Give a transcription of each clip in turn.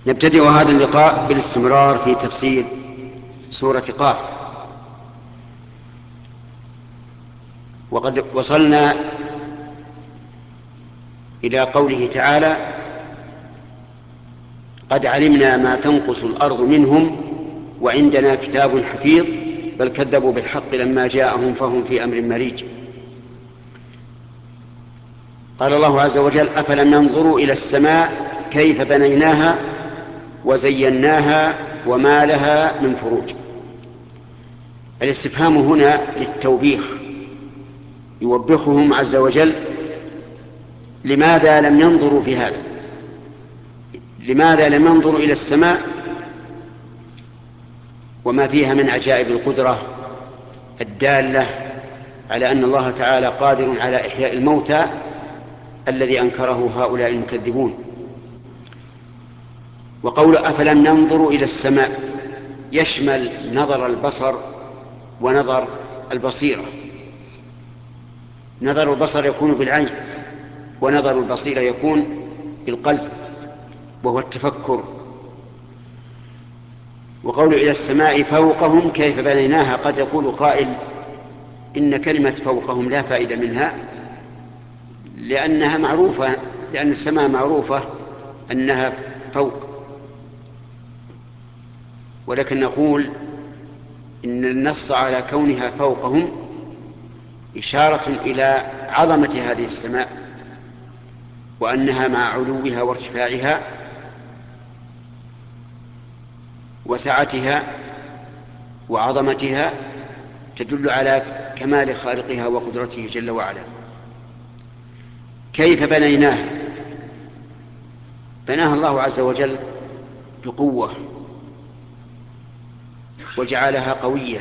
نبتدئ هذا اللقاء بالاستمرار في تفسير سورة قاف، وقد وصلنا إلى قوله تعالى: قد علمنا ما تنقص الأرض منهم وعندنا كتاب حفيظ بل كذبوا بالحق لما جاءهم فهم في أمر مريج. قال الله عز وجل: أفلم ينظروا إلى السماء كيف بنيناها وزيناها وما لها من فروج. الاستفهام هنا للتوبيخ، يوبخهم عز وجل لماذا لم ينظروا في هذا، لماذا لم ينظروا إلى السماء وما فيها من عجائب القدرة الدالة على أن الله تعالى قادر على إحياء الموتى الذي أنكره هؤلاء المكذبون. وقول أفلم ينظروا إلى السماء يشمل نظر البصر ونظر البصيرة. نظر البصر يكون بالعين، ونظر البصيرة يكون بالقلب، وهو التفكر. وقول إلى السماء فوقهم كيف بنيناها، قد يقول قائل إن كلمة فوقهم لا فائدة منها لأنها معروفة، لأن السماء معروفة أنها فوق، ولكن نقول إن النص على كونها فوقهم إشارة إلى عظمة هذه السماء، وأنها مع علوها وارتفاعها وسعتها وعظمتها تدل على كمال خالقها وقدرته جل وعلا. كيف بنيناها؟ بناها الله عز وجل بقوة وجعلها قوية،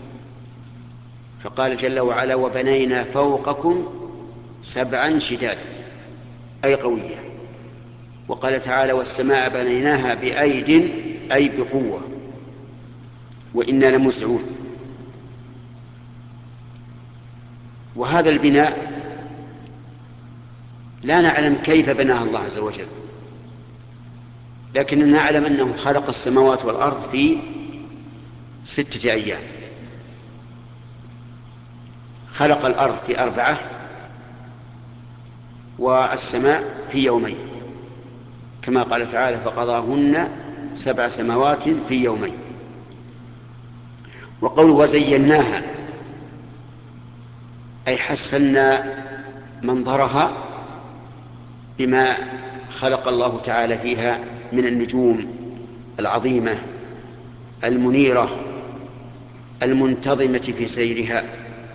فقال جل وعلا: وبنينا فوقكم سبعا شدادا، أي قوية. وقال تعالى: والسماء بنيناها بأيد، أي بقوة، وإنا لموسعون. وهذا البناء لا نعلم كيف بناها الله عز وجل، لكننا نعلم أنه خلق السماوات والأرض في 6 أيام. خلق الأرض في 4، والسماء في 2 كما قال تعالى: فقضاهن 7 سماوات في 2. وقوله وزيناها أي حسنا منظرها بما خلق الله تعالى فيها من النجوم العظيمة المنيرة المنتظمة في سيرها.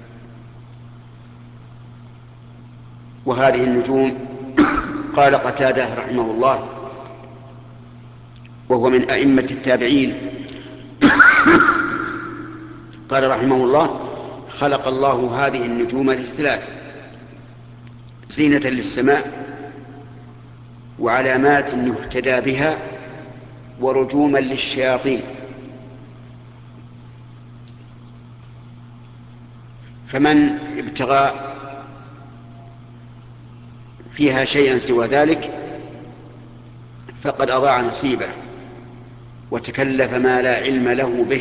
وهذه النجوم قال قتادة رحمه الله وهو من أئمة التابعين، قال رحمه الله: خلق الله هذه النجوم ل3: زينة للسماء، وعلامات يهتدى بها، ورجوما للشياطين. فمن ابتغى فيها شيئا سوى ذلك فقد أضاع نصيبه وتكلف ما لا علم له به.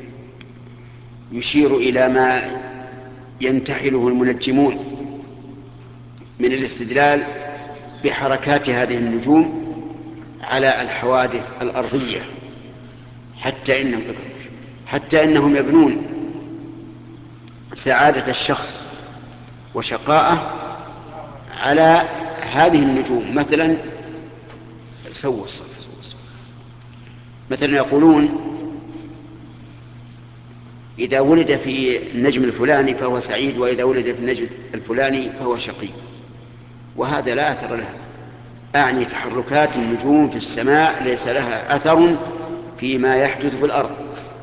يشير إلى ما ينتحله المنجمون من الاستدلال بحركات هذه النجوم على الحوادث الأرضية، حتى إنهم يبنون سعادة الشخص وشقاءه على هذه النجوم. مثلا مثلا يقولون: إذا ولد في النجم الفلاني فهو سعيد، وإذا ولد في النجم الفلاني فهو شقي. وهذا لا أثر لها، أعني تحركات النجوم في السماء ليس لها أثر فيما يحدث في الأرض.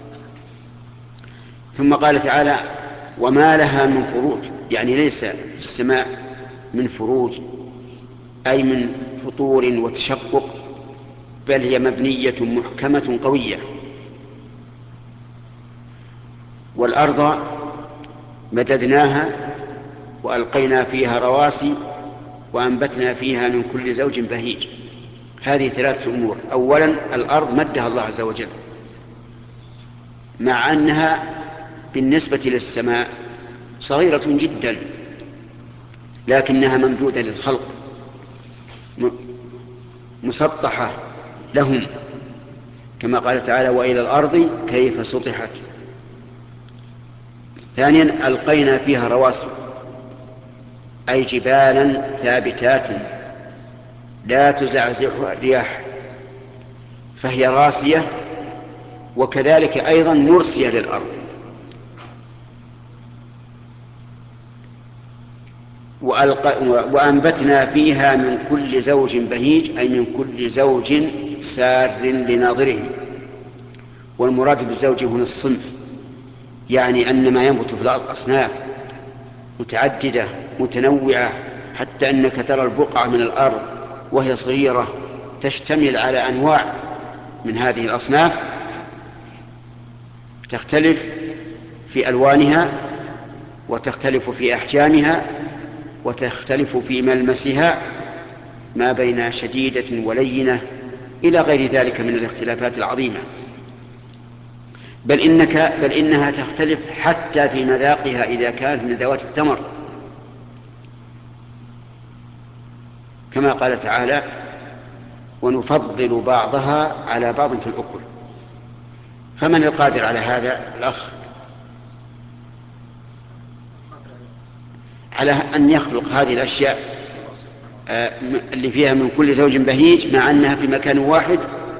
ثم قال تعالى: وما لها من فروج، يعني ليس في السماء من فروج أي من فطور وتشقق، بل هي مبنية محكمة قوية. والأرض مددناها وألقينا فيها رواسي وأنبتنا فيها من كل زوج بهيج. هذه ثلاثة أمور. أولا الأرض مدها الله عز وجل، مع أنها بالنسبة للسماء صغيرة جدا، لكنها ممدودة للخلق، مسطحة لهم، كما قال تعالى: وإلى الأرض كيف سطحت. ثانيا ألقينا فيها رواسي، أي جبالا ثابتات لا تزعزعها الرياح، فهي راسية وكذلك أيضا مرسية للأرض. وأنبتنا فيها من كل زوج بهيج، أي من كل زوج سار لناظره. والمراد بالزوج هنا الصنف، يعني أن ما ينبت في الأرض أصناف متعددة متنوعة، حتى أنك ترى البقعة من الأرض وهي صغيرة تشتمل على أنواع من هذه الأصناف، تختلف في ألوانها وتختلف في أحجامها وتختلف في ملمسها، ما بين شديدة ولينة إلى غير ذلك من الاختلافات العظيمة. بل إنها تختلف حتى في مذاقها إذا كانت من ذوات الثمر، كما قال تعالى: ونفضل بعضها على بعض في الأكل. فمن القادر على هذا؟ الأخ، على أن يخلق هذه الأشياء اللي فيها من كل زوج بهيج، مع أنها في مكان واحد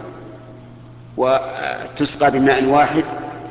وتسقى بماء واحد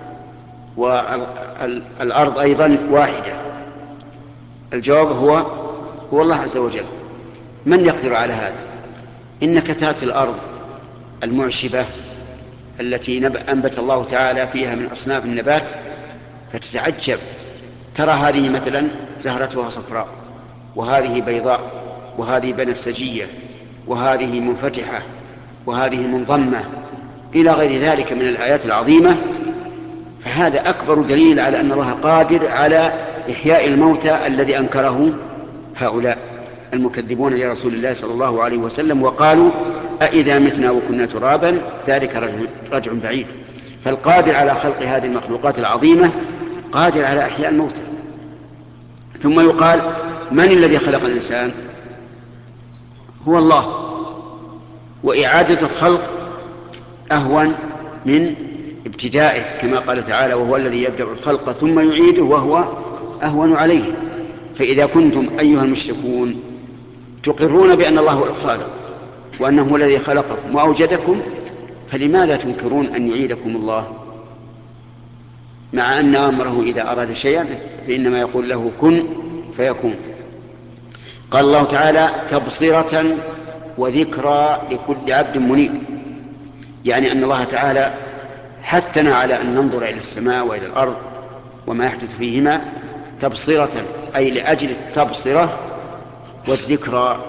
والأرض أيضا واحدة. الجواب هو الله عز وجل. من يقدر على هذا؟ إنك تأتي الأرض المعشبة التي أنبت الله تعالى فيها من أصناف النبات فتتعجب، ترى هذه مثلا زهرتها صفراء، وهذه بيضاء، وهذه بنفسجية، وهذه منفتحة، وهذه منضمة، إلى غير ذلك من الآيات العظيمة. فهذا أكبر دليل على أن الله قادر على إحياء الموتى الذي أنكره هؤلاء المكذبون لرسول الله صلى الله عليه وسلم، وقالوا: أإذا متنا وكنا ترابا ذلك رجع بعيد. فالقادر على خلق هذه المخلوقات العظيمة قادر على إحياء الموتى. ثم يقال: من الذي خلق الإنسان؟ هو الله. وإعادة الخلق أهون من ابتدائه، كما قال تعالى: وهو الذي يبدأ الخلق ثم يعيده وهو أهون عليه. فإذا كنتم أيها المشركون تقرون بأن الله هو الخالق وأنه هو الذي خلقكم وأوجدكم، فلماذا تنكرون أن يعيدكم الله، مع أن أمره إذا أراد شيئا فإنما يقول له كن فيكون. قال الله تعالى: تبصرة وذكرى لكل عبد منيب، يعني أن الله تعالى حثنا على أن ننظر إلى السماء وإلى الأرض وما يحدث فيهما تبصرة، أي لأجل التبصرة والذكرى.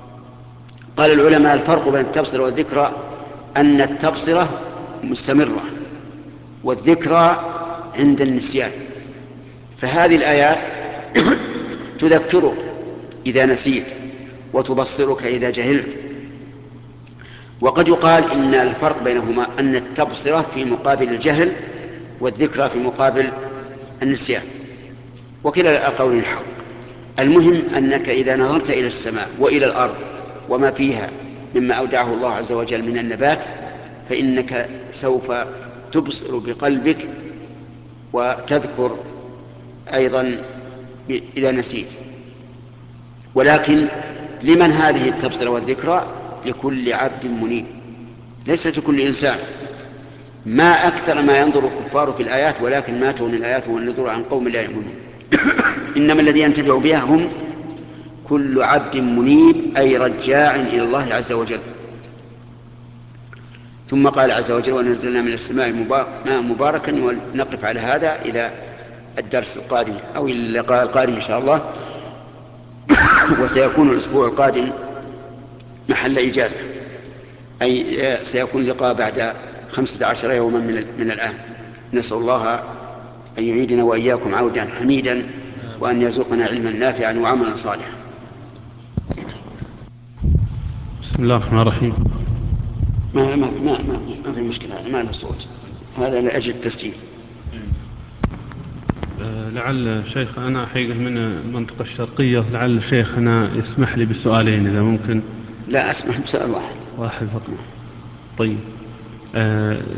قال العلماء: الفرق بين التبصرة والذكرى أن التبصرة مستمرة والذكرى عند النسيان. فهذه الآيات تذكرك إذا نسيت وتبصرك إذا جهلت. وقد يقال إن الفرق بينهما أن التبصرة في مقابل الجهل والذكرى في مقابل النسيان، وكلا القولين حق. المهم أنك إذا نظرت إلى السماء وإلى الأرض وما فيها مما أودعه الله عز وجل من النبات، فإنك سوف تبصر بقلبك وتذكر أيضا إذا نسيت. ولكن لمن هذه التبصرة والذكرى؟ لكل عبد منيب، ليست لكل إنسان. ما أكثر ما ينظر الكفار في الآيات، ولكن ما تغني الآيات والنذور عن قوم لا يؤمنون. إنما الذي ينتفع بها هم كل عبد منيب، أي رجاع إلى الله عز وجل. ثم قال عز وجل: ونزلنا من السماء ماء مباركا. ونقف على هذا إلى الدرس القادم أو إلى اللقاء القادم إن شاء الله. وسيكون الأسبوع القادم محل إجازة، أي سيكون لقاء بعد 15 يوما من الآن. نسأل الله أن يعيدنا وإياكم عودا حميدا، وأن يرزقنا علما نافعا وعملا صالحا. بسم الله الرحمن الرحيم. ما في مشكلة، هذا ما له صوت، هذا لأجل التسجيل. لعل الشيخ أنا حقيقة من المنطقة الشرقية، لعل الشيخ أنا يسمح لي بسؤالين إذا ممكن. لا، أسمح بسؤال واحد. واحد فقط. نعم. طيب.